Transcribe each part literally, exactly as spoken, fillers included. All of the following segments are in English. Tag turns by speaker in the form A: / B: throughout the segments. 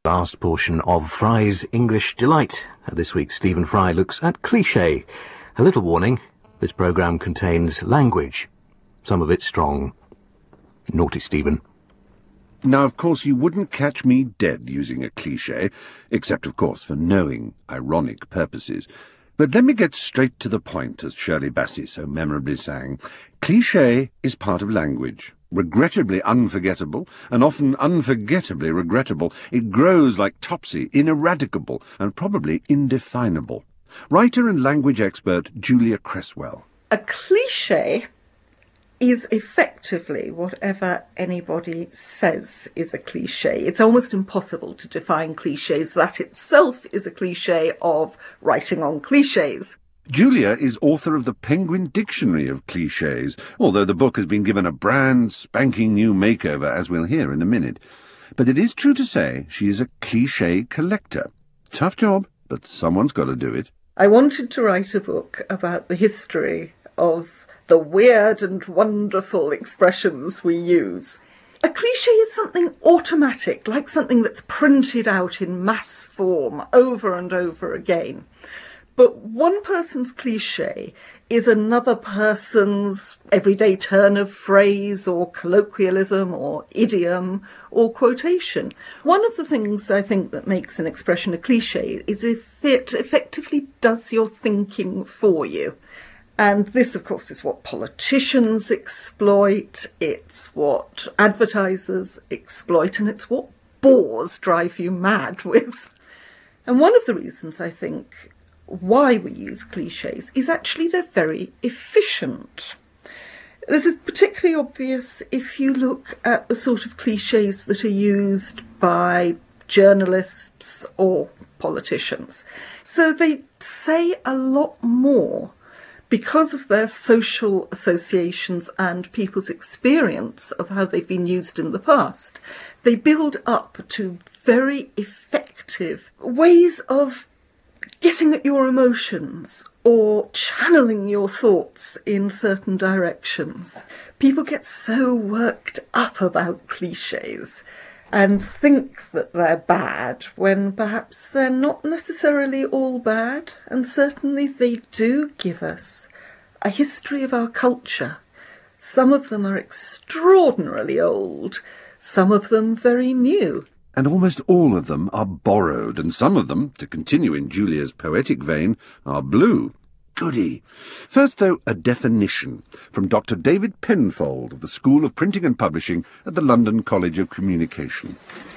A: vast portion of Fry's English Delight. This week, Stephen Fry looks at cliché. A little warning, this programme contains language, some of it strong. Naughty Stephen.
B: Now, of course, you wouldn't catch me dead using a cliché, except, of course, for knowing, ironic purposes. But let me get straight to the point, as Shirley Bassey so memorably sang. Cliché is part of language. Regrettably unforgettable, and often unforgettably regrettable. It grows like topsy, ineradicable, and probably indefinable. Writer and language expert Julia Cresswell.
C: A cliché is effectively whatever anybody says is a cliché. It's almost impossible to define clichés. That itself is a cliché of writing on clichés.
B: Julia is author of the Penguin Dictionary of Clichés, although the book has been given a brand spanking new makeover, as we'll hear in a minute. But it is true to say she is a cliché collector. Tough job, but someone's got to do it.
C: I wanted to write a book about the history of the weird and wonderful expressions we use. A cliché is something automatic, like something that's printed out in mass form over and over again. But one person's cliché is another person's everyday turn of phrase or colloquialism or idiom or quotation. One of the things I think that makes an expression a cliché is if it effectively does your thinking for you. And this, of course, is what politicians exploit, it's what advertisers exploit, and it's what bores drive you mad with. And one of the reasons, I think, why we use clichés is actually they're very efficient. This is particularly obvious if you look at the sort of clichés that are used by journalists or politicians. So they say a lot more because of their social associations and people's experience of how they've been used in the past. They build up to very effective ways of getting at your emotions or channeling your thoughts in certain directions. People get so worked up about clichés and think that they're bad when perhaps they're not necessarily all bad, and certainly they do give us a history of our culture. Some of them are extraordinarily old, some of them very new.
B: And almost all of them are borrowed, and some of them, to continue in Julia's poetic vein, are blue. Goody. First, though, a definition from Doctor David Penfold of the School of Printing and Publishing at the London College of Communication.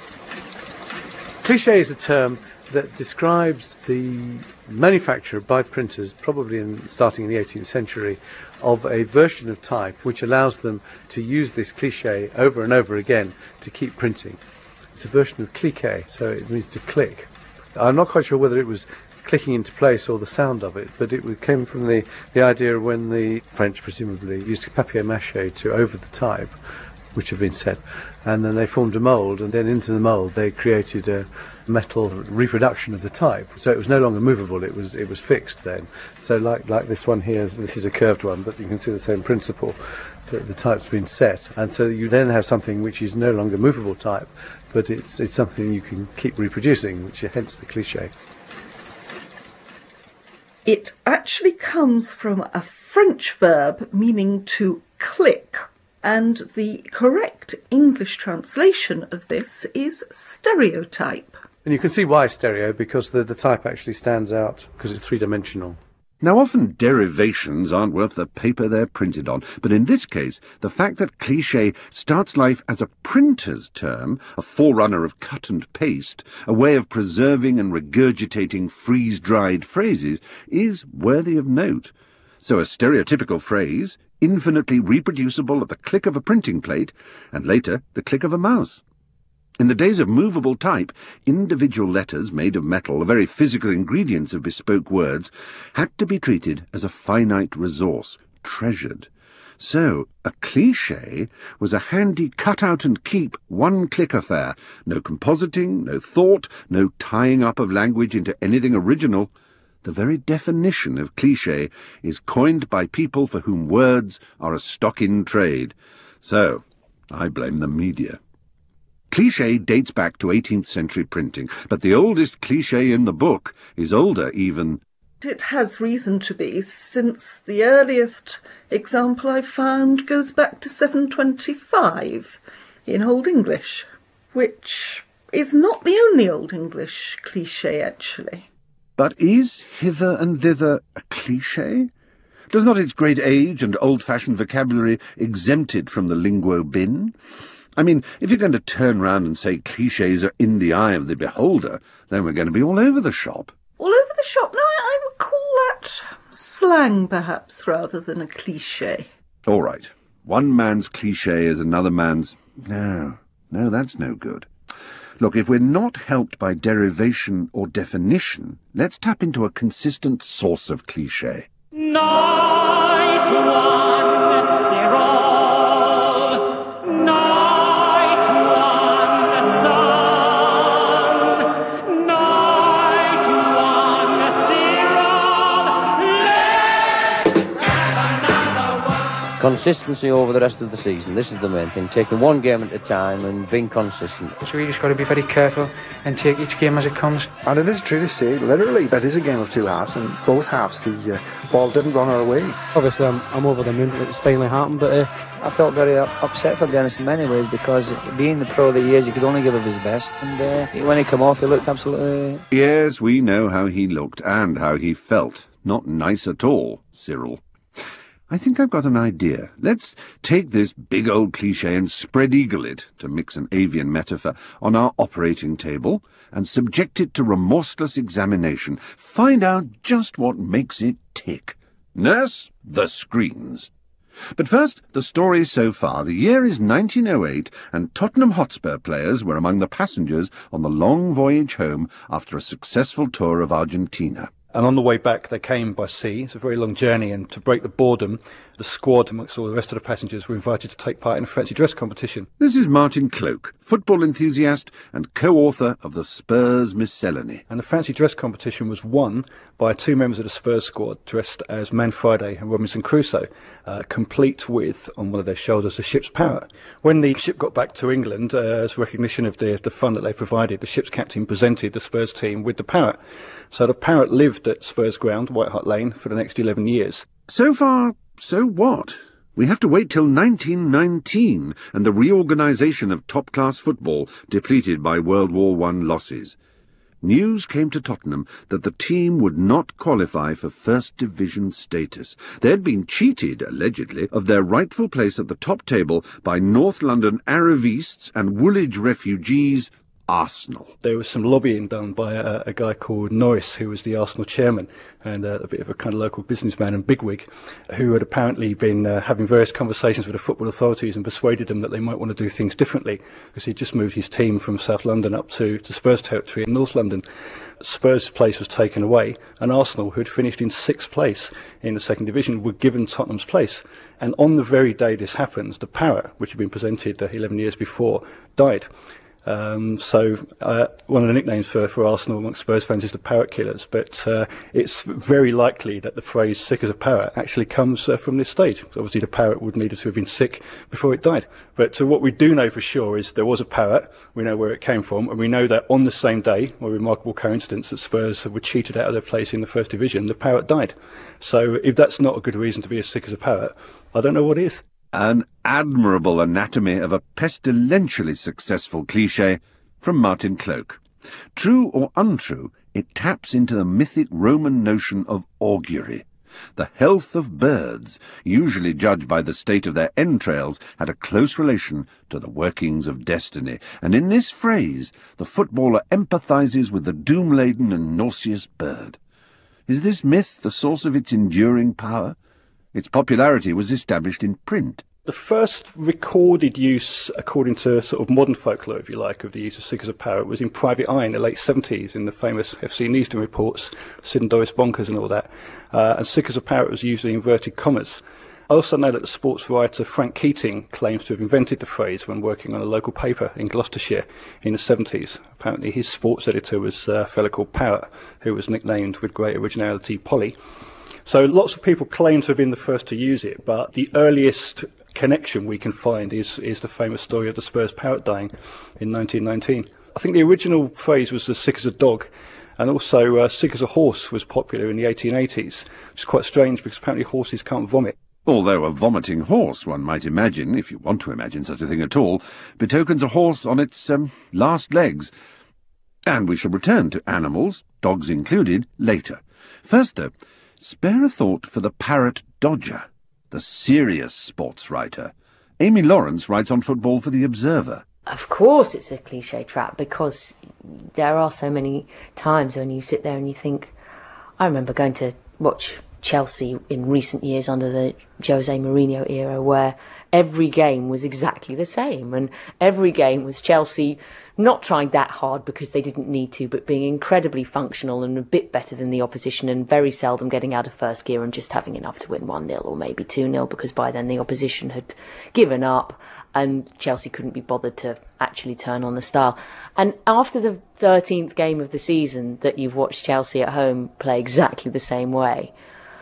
D: Cliché is a term that describes the manufacture by printers, probably in, starting in the eighteenth century, of a version of type which allows them to use this cliché over and over again to keep printing. It's a version of cliquer, so it means to click. I'm not quite sure whether it was clicking into place or the sound of it, but it came from the, the idea of when the French presumably used papier-mâché to over the type, which had been set, and then they formed a mould, and then into the mould they created a metal reproduction of the type, so it was no longer movable, it was it was fixed then. So like like this one here, this is a curved one, but you can see the same principle, that the type's been set, and so you then have something which is no longer movable type, but it's it's something you can keep reproducing, which is hence the cliché.
C: It actually comes from a French verb meaning to click, and the correct English translation of this is stereotype.
D: And you can see why stereo, because the, the type actually stands out, because it's three-dimensional.
B: Now, often derivations aren't worth the paper they're printed on, but in this case, the fact that cliché starts life as a printer's term, a forerunner of cut and paste, a way of preserving and regurgitating freeze-dried phrases, is worthy of note. So a stereotypical phrase, infinitely reproducible at the click of a printing plate, and later the click of a mouse. In the days of movable type, individual letters made of metal, the very physical ingredients of bespoke words, had to be treated as a finite resource, treasured. So, a cliché was a handy cut-out-and-keep, one-click affair. No compositing, no thought, no tying up of language into anything original. The very definition of cliché is coined by people for whom words are a stock in trade. So, I blame the media. Cliché dates back to eighteenth century printing, but the oldest cliché in the book is older even.
C: It has reason to be, since the earliest example I found goes back to seven twenty-five in Old English, which is not the only Old English cliché, actually.
B: But is hither and thither a cliché? Does not its great age and old-fashioned vocabulary exempt it from the linguo bin? I mean, if you're going to turn round and say clichés are in the eye of the beholder, then we're going to be all over the shop.
C: All over the shop? No, I would call that slang, perhaps, rather than a cliché.
B: All right. One man's cliché is another man's... No, no, that's no good. Look, if we're not helped by derivation or definition, let's tap into a consistent source of cliché.
E: Nice one, Cyril. Nice one, son. Nice one, Cyril. Let's have another one.
F: Consistency over the rest of the season. This is the main thing. Taking one game at a time and being consistent.
G: So we just got to be very careful and take each game as it comes.
H: And it is true to say, literally, that is a game of two halves, and both halves the uh, ball didn't run our way.
I: Obviously, I'm, I'm over the moon that it's finally happened, but uh,
J: I felt very upset for Dennis in many ways, because being the pro that he is, he could only give of his best, and uh, when he came off, he looked absolutely...
B: Yes, we know how he looked and how he felt. Not nice at all, Cyril. I think I've got an idea. Let's take this big old cliché and spread-eagle it, to mix an avian metaphor, on our operating table and subject it to remorseless examination. Find out just what makes it tick. Nurse, the screens. But first, the story so far. The year is nineteen oh eight, and Tottenham Hotspur players were among the passengers on the long voyage home after a successful tour of Argentina.
K: And on the way back, they came by sea. It's a very long journey, and to break the boredom, the squad, amongst all the rest of the passengers, were invited to take part in a fancy dress competition.
B: This is Martin Cloke, football enthusiast and co-author of the Spurs Miscellany.
K: And the fancy dress competition was won by two members of the Spurs squad, dressed as Man Friday and Robinson Crusoe, uh, complete with, on one of their shoulders, the ship's parrot. When the ship got back to England, uh, as recognition of the, the fun that they provided, the ship's captain presented the Spurs team with the parrot. So the parrot lived at Spurs ground, White Hart Lane, for the next eleven years.
B: So far, so what? We have to wait till nineteen nineteen and the reorganisation of top-class football depleted by World War One losses. News came to Tottenham that the team would not qualify for First Division status. They'd been cheated, allegedly, of their rightful place at the top table by North London Aravists and Woolwich refugees, Arsenal.
K: There was some lobbying done by a, a guy called Norris, who was the Arsenal chairman, and uh, a bit of a kind of local businessman and bigwig, who had apparently been uh, having various conversations with the football authorities and persuaded them that they might want to do things differently, because he'd just moved his team from South London up to, to Spurs territory in North London. Spurs' place was taken away, and Arsenal, who had finished in sixth place in the second division, were given Tottenham's place. And on the very day this happens, the parrot, which had been presented uh, eleven years before, died. Um, so uh, one of the nicknames for, for Arsenal amongst Spurs fans is the Parrot Killers, but uh, it's very likely that the phrase sick as a parrot actually comes uh, from this stage. Obviously the parrot would need to have been sick before it died. But uh, what we do know for sure is there was a parrot, we know where it came from, and we know that on the same day, a remarkable coincidence, that Spurs were cheated out of their place in the First Division, the parrot died. So if that's not a good reason to be as sick as a parrot, I don't know what is.
B: An admirable anatomy of a pestilentially successful cliché from Martin Cloke. True or untrue, it taps into the mythic Roman notion of augury. The health of birds, usually judged by the state of their entrails, had a close relation to the workings of destiny, and in this phrase the footballer empathises with the doom-laden and nauseous bird. Is this myth the source of its enduring power? Its popularity was established in print.
K: The first recorded use, according to sort of modern folklore, if you like, of the use of sick as a parrot was in Private Eye in the late seventies, in the famous F C Neasden reports, Sid and Doris Bonkers and all that. Uh, and sick as a parrot was used in inverted commas. I also know that the sports writer Frank Keating claims to have invented the phrase when working on a local paper in Gloucestershire in the seventies. Apparently his sports editor was a fellow called Parrot, who was nicknamed with great originality Polly. So lots of people claim to have been the first to use it, but the earliest connection we can find is, is the famous story of the Spurs parrot dying in nineteen nineteen. I think the original phrase was as sick as a dog, and also uh, sick as a horse was popular in the eighteen eighties, which is quite strange because apparently horses can't vomit.
B: Although a vomiting horse, one might imagine, if you want to imagine such a thing at all, betokens a horse on its um, last legs. And we shall return to animals, dogs included, later. First, though, spare a thought for the parrot dodger, the serious sports writer. Amy Lawrence writes on football for The Observer.
L: Of course it's a cliché trap, because there are so many times when you sit there and you think... I remember going to watch Chelsea in recent years under the Jose Mourinho era, where every game was exactly the same, and every game was Chelsea not trying that hard because they didn't need to, but being incredibly functional and a bit better than the opposition, and very seldom getting out of first gear and just having enough to win one nil or maybe two nil, because by then the opposition had given up and Chelsea couldn't be bothered to actually turn on the style. And after the thirteenth game of the season that you've watched Chelsea at home play exactly the same way,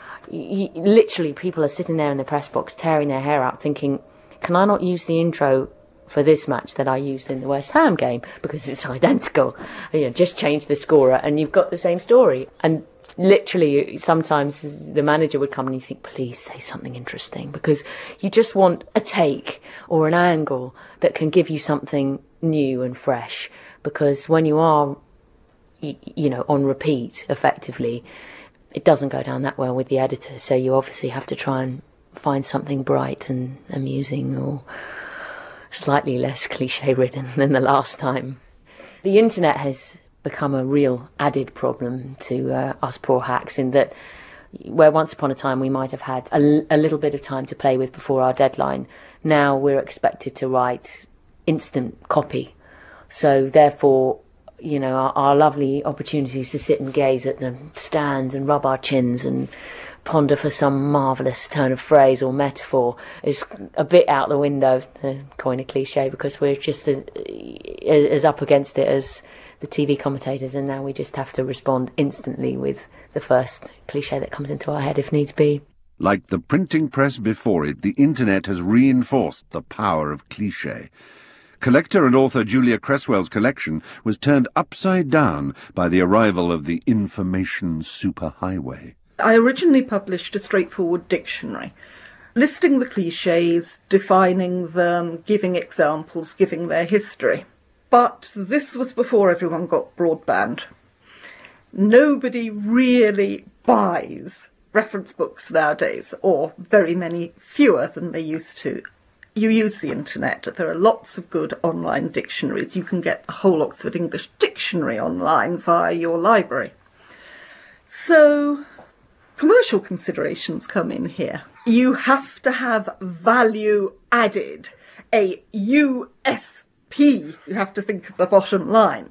L: you, literally people are sitting there in the press box tearing their hair out thinking, can I not use the intro for this match that I used in the West Ham game, because it's identical? You know, just change the scorer and you've got the same story. And literally sometimes the manager would come and you think, please say something interesting, because you just want a take or an angle that can give you something new and fresh, because when you are, you, you know, on repeat effectively, it doesn't go down that well with the editor, so you obviously have to try and find something bright and amusing or slightly less cliche-ridden than the last time. The internet has become a real added problem to uh, us poor hacks, in that where once upon a time we might have had a, a little bit of time to play with before our deadline, now we're expected to write instant copy. So therefore, you know, our, our lovely opportunities to sit and gaze at the stands and rub our chins and ponder for some marvellous turn of phrase or metaphor is a bit out the window, to coin a cliche, because we're just as, as up against it as the T V commentators, and now we just have to respond instantly with the first cliche that comes into our head if needs be.
B: Like the printing press before it, the internet has reinforced the power of cliche. Collector and author Julia Cresswell's collection was turned upside down by the arrival of the information superhighway.
C: I originally published a straightforward dictionary, listing the clichés, defining them, giving examples, giving their history. But this was before everyone got broadband. Nobody really buys reference books nowadays, or very many fewer than they used to. You use the internet. There are lots of good online dictionaries. You can get the whole Oxford English Dictionary online via your library. So commercial considerations come in here. You have to have value added, a U S P. You have to think of the bottom line.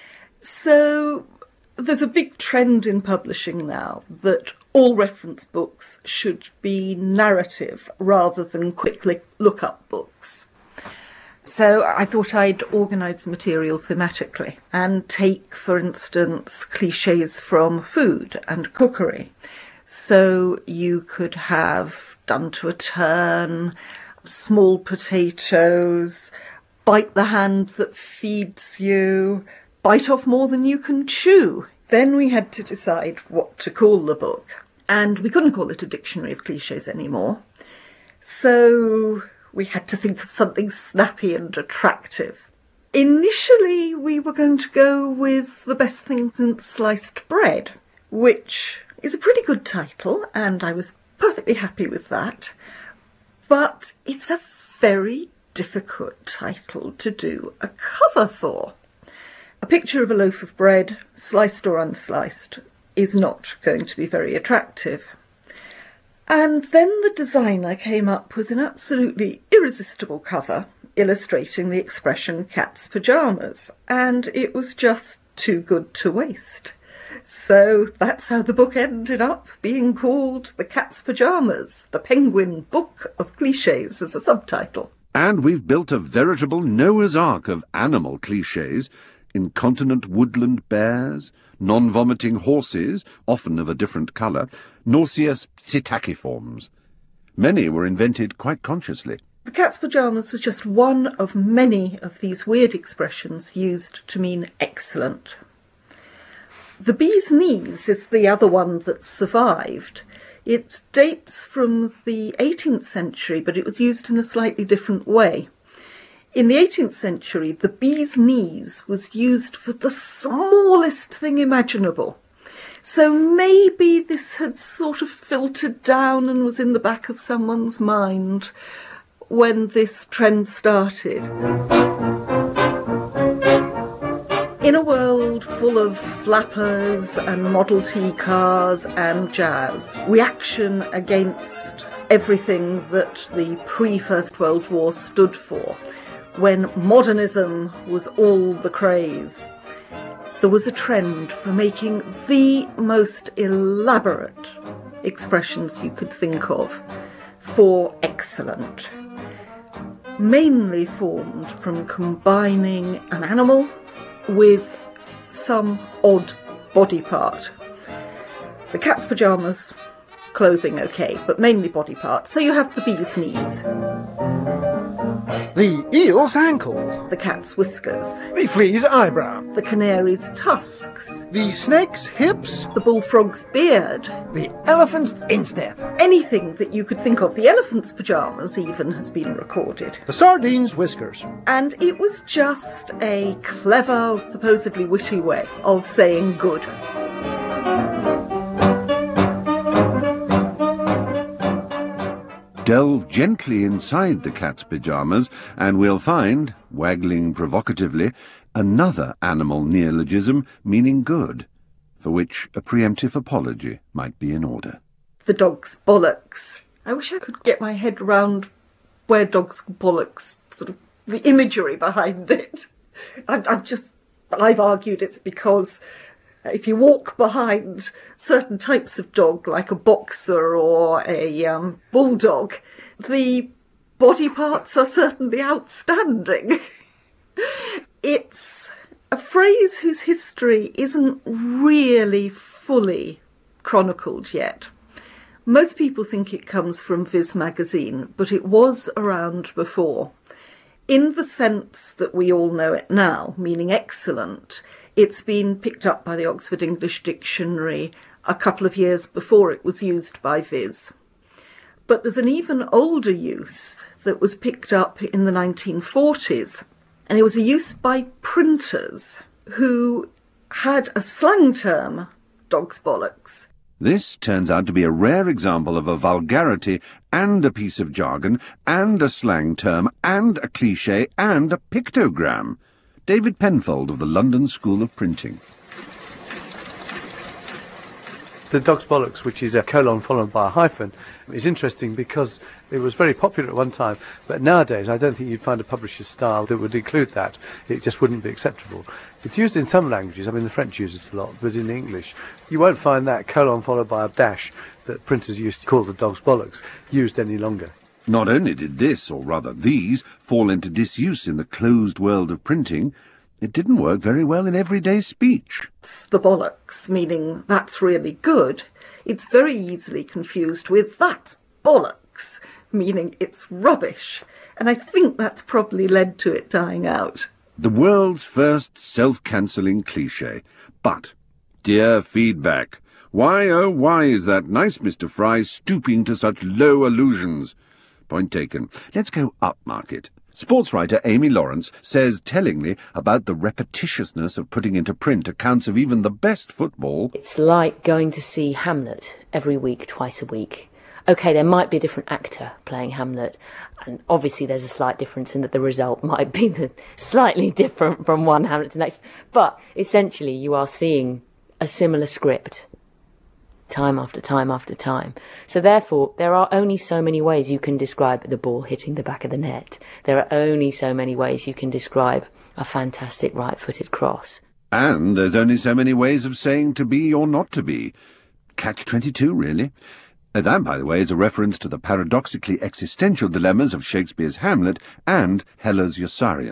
C: So there's a big trend in publishing now that all reference books should be narrative rather than quick look-up books. So I thought I'd organise the material thematically and take, for instance, clichés from food and cookery. So you could have done to a turn, small potatoes, bite the hand that feeds you, bite off more than you can chew. Then we had to decide what to call the book, and we couldn't call it a dictionary of clichés anymore. So we had to think of something snappy and attractive. Initially, we were going to go with The Best Thing Since Sliced Bread, which is a pretty good title, and I was perfectly happy with that. But it's a very difficult title to do a cover for. A picture of a loaf of bread, sliced or unsliced, is not going to be very attractive. And then the designer came up with an absolutely irresistible cover illustrating the expression cat's pyjamas, and it was just too good to waste. So that's how the book ended up being called The Cat's Pyjamas, the Penguin Book of Clichés as a subtitle.
B: And we've built a veritable Noah's Ark of animal clichés: incontinent woodland bears, non-vomiting horses, often of a different colour, nauseous psittaciforms. Many were invented quite consciously.
C: The cat's pyjamas was just one of many of these weird expressions used to mean excellent. The bee's knees is the other one that survived. It dates from the eighteenth century, but it was used in a slightly different way. In the eighteenth century, the bee's knees was used for the smallest thing imaginable. So maybe this had sort of filtered down and was in the back of someone's mind when this trend started. In a world full of flappers and Model T cars and jazz, reaction against everything that the pre-First World War stood for, when modernism was all the craze, there was a trend for making the most elaborate expressions you could think of for excellent, mainly formed from combining an animal with some odd body part. The cat's pyjamas, clothing okay, but mainly body parts. So you have the bee's knees,
H: the eel's ankle,
C: the cat's whiskers,
H: the flea's eyebrow,
C: the canary's tusks,
H: the snake's hips,
C: the bullfrog's beard,
H: the elephant's instep.
C: Anything that you could think of. The elephant's pyjamas even has been recorded.
H: The sardine's whiskers.
C: And it was just a clever, supposedly witty way of saying good.
B: Delve gently inside the cat's pyjamas, and we'll find, waggling provocatively, another animal neologism meaning good, for which a preemptive apology might be in order.
C: The dog's bollocks. I wish I could get my head round where dog's bollocks, sort of the imagery behind it. I've, I've just, I've argued it's because if you walk behind certain types of dog, like a boxer or a um, bulldog, the body parts are certainly outstanding. It's a phrase whose history isn't really fully chronicled yet. Most people think it comes from Viz magazine, but it was around before. In the sense that we all know it now, meaning excellent, it's been picked up by the Oxford English Dictionary a couple of years before it was used by Viz. But there's an even older use that was picked up in the nineteen forties, and it was a use by printers who had a slang term, dog's bollocks.
B: This turns out to be a rare example of a vulgarity and a piece of jargon and a slang term and a cliché and a pictogram. David Penfold of the London School of Printing.
D: The dog's bollocks, which is a colon followed by a hyphen, is interesting because it was very popular at one time, but nowadays I don't think you'd find a publisher's style that would include that. It just wouldn't be acceptable. It's used in some languages. I mean, the French use it a lot, but in English you won't find that colon followed by a dash that printers used to call the dog's bollocks used any longer.
B: Not only did this, or rather these, fall into disuse in the closed world of printing, it didn't work very well in everyday speech.
C: It's the bollocks, meaning that's really good. It's very easily confused with that's bollocks, meaning it's rubbish. And I think that's probably led to it dying out.
B: The world's first self-cancelling cliché. But, dear feedback, why oh why is that nice Mister Fry stooping to such low allusions? Point taken. Let's go upmarket. Sports writer Amy Lawrence says tellingly about the repetitiousness of putting into print accounts of even the best football.
L: It's like going to see Hamlet every week, twice a week. OK, there might be a different actor playing Hamlet, and obviously there's a slight difference in that the result might be the slightly different from one Hamlet to the next, but essentially you are seeing a similar script time after time after time. So therefore, there are only so many ways you can describe the ball hitting the back of the net. There are only so many ways you can describe a fantastic right-footed cross.
B: And there's only so many ways of saying to be or not to be. Catch twenty-two, really. That, by the way, is a reference to the paradoxically existential dilemmas of Shakespeare's Hamlet and Hellas Yossarion.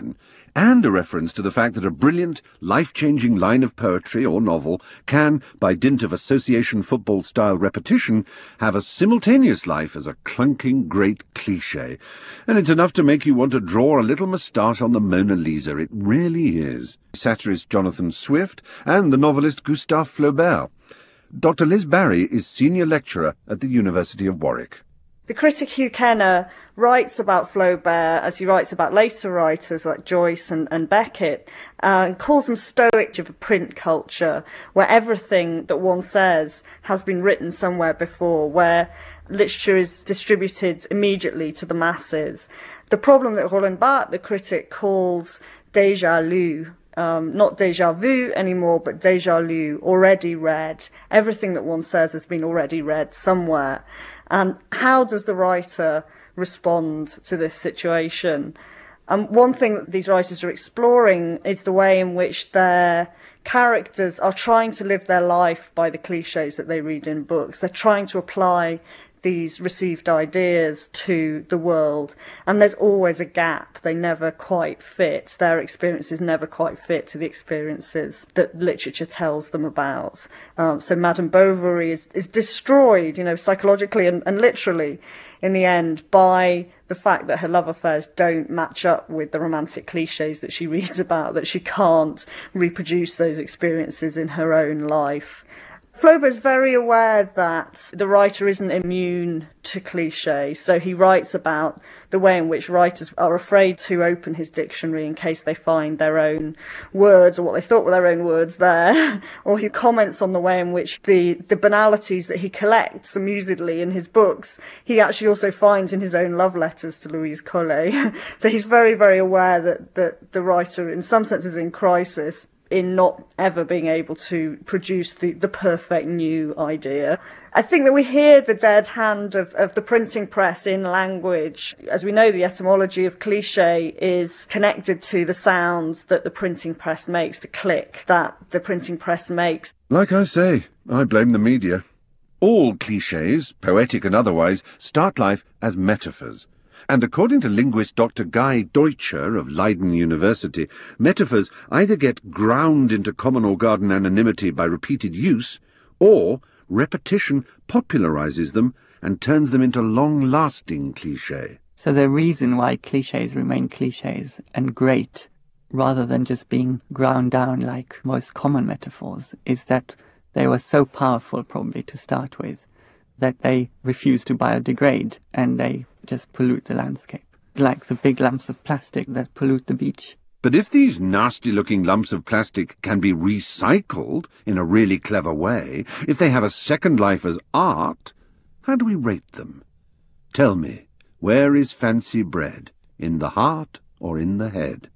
B: and a reference to the fact that a brilliant, life-changing line of poetry or novel can, by dint of association football-style repetition, have a simultaneous life as a clunking great cliché. And it's enough to make you want to draw a little moustache on the Mona Lisa. It really is. Satirist Jonathan Swift and the novelist Gustave Flaubert. Doctor Liz Barry is Senior Lecturer at the University of Warwick.
C: The critic Hugh Kenner writes about Flaubert, as he writes about later writers like Joyce and, and Beckett, uh, and calls him stoic of a print culture, where everything that one says has been written somewhere before, where literature is distributed immediately to the masses. The problem that Roland Barthes, the critic, calls déjà lu, Um, not déjà vu anymore, but déjà lu, already read. Everything that one says has been already read somewhere. And how does the writer respond to this situation? And um, one thing that these writers are exploring is the way in which their characters are trying to live their life by the cliches that they read in books. They're trying to apply these received ideas to the world, and there's always a gap. They never quite fit. Their experiences never quite fit to the experiences that literature tells them about. Um, so Madame Bovary is, is destroyed, you know, psychologically and, and literally in the end by the fact that her love affairs don't match up with the romantic cliches that she reads about, that she can't reproduce those experiences in her own life. Flaubert is very aware that the writer isn't immune to cliché, so he writes about the way in which writers are afraid to open his dictionary in case they find their own words, or what they thought were their own words there, or he comments on the way in which the, the banalities that he collects amusedly in his books, he actually also finds in his own love letters to Louise Collet. So he's very, very aware that, that the writer, in some sense, is in crisis in not ever being able to produce the, the perfect new idea. I think that we hear the dead hand of, of the printing press in language. As we know, the etymology of cliché is connected to the sounds that the printing press makes, the click that the printing press makes.
B: Like I say, I blame the media. All clichés, poetic and otherwise, start life as metaphors. And according to linguist Doctor Guy Deutscher of Leiden University, metaphors either get ground into common or garden anonymity by repeated use, or repetition popularizes them and turns them into long-lasting cliché.
M: So the reason why clichés remain clichés and great, rather than just being ground down like most common metaphors, is that they were so powerful, probably, to start with, that they refuse to biodegrade and they just pollute the landscape, like the big lumps of plastic that pollute the beach.
B: But if these nasty-looking lumps of plastic can be recycled in a really clever way, if they have a second life as art, how do we rate them? Tell me, where is fancy bred, in the heart or in the head?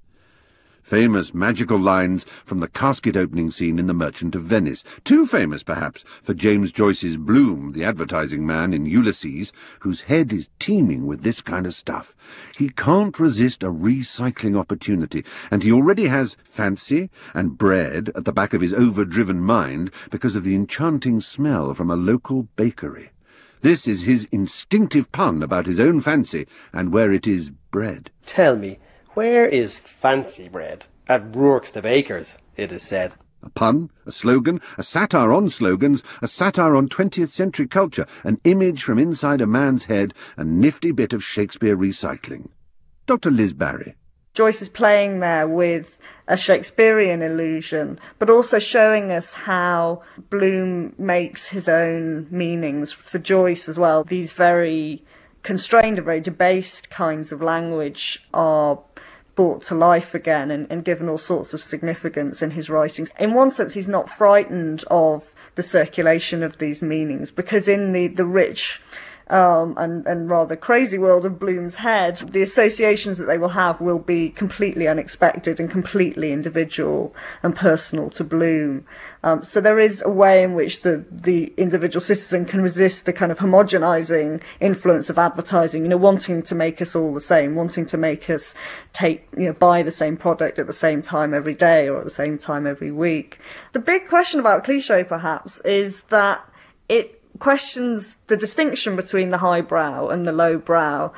B: Famous magical lines from the casket-opening scene in The Merchant of Venice. Too famous, perhaps, for James Joyce's Bloom, the advertising man in Ulysses, whose head is teeming with this kind of stuff. He can't resist a recycling opportunity, and he already has fancy and bread at the back of his overdriven mind because of the enchanting smell from a local bakery. This is his instinctive pun about his own fancy and where it is bred.
N: Tell me, where is fancy bread? At Rourke's the baker's, it is said.
B: A pun, a slogan, a satire on slogans, a satire on twentieth century culture, an image from inside a man's head, a nifty bit of Shakespeare recycling. Doctor Liz Barry.
C: Joyce is playing there with a Shakespearean illusion, but also showing us how Bloom makes his own meanings. For Joyce as well, these very constrained and very debased kinds of language are brought to life again and, and given all sorts of significance in his writings. In one sense, he's not frightened of the circulation of these meanings, because in the, the rich um, and, and rather crazy world of Bloom's head, the associations that they will have will be completely unexpected and completely individual and personal to Bloom. Um, so there is a way in which the, the individual citizen can resist the kind of homogenizing influence of advertising, you know, wanting to make us all the same, wanting to make us take, you know, buy the same product at the same time every day or at the same time every week. The big question about cliché, perhaps, is that it questions the distinction between the highbrow and the lowbrow.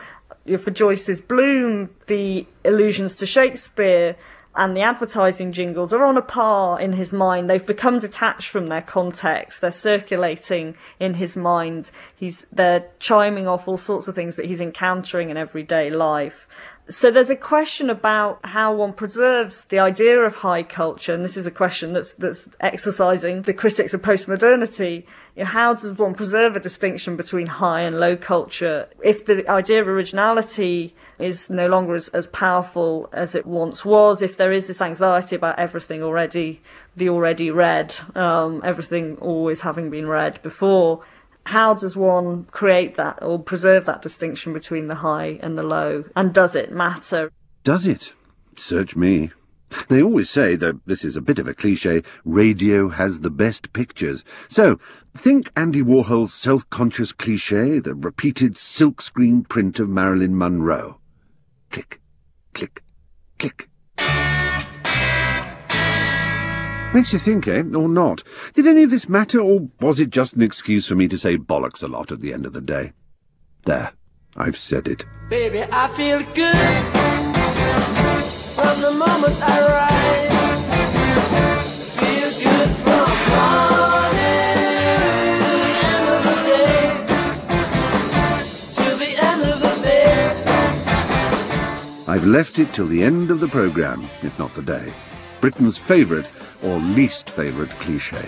O: For Joyce's Bloom, the allusions to Shakespeare and the advertising jingles are on a par in his mind. They've become detached from their context. They're circulating in his mind. He's they're chiming off all sorts of things that he's encountering in everyday life. So there's a question about how one preserves the idea of high culture, and this is a question that's that's exercising the critics of postmodernity. You know, how does one preserve a distinction between high and low culture if the idea of originality is no longer as, as powerful as it once was, if there is this anxiety about everything already, the already read, um, everything always having been read before? How does one create that or preserve that distinction between the high and the low? And does it matter?
B: Does it? Search me. They always say, though this is a bit of a cliché, radio has the best pictures. So, think Andy Warhol's self-conscious cliché, the repeated silkscreen print of Marilyn Monroe. Click, click, click. Makes you think, eh? Or not? Did any of this matter, or was it just an excuse for me to say bollocks a lot at the end of the day? There, I've said it.
E: Baby, I feel good from the moment I rise. Feel good from morning to the end of the day. To the end of the day.
B: I've left it till the end of the programme, if not the day. Britain's favourite or least favourite cliché.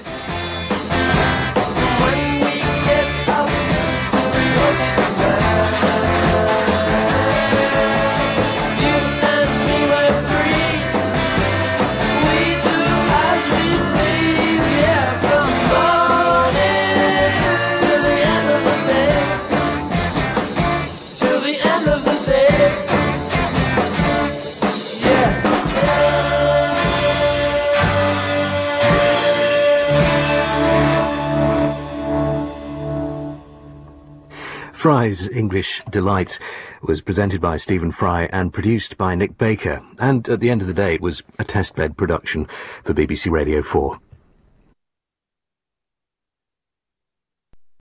A: Fry's English Delight was presented by Stephen Fry and produced by Nick Baker, and at the end of the day it was a test bed production for B B C Radio four.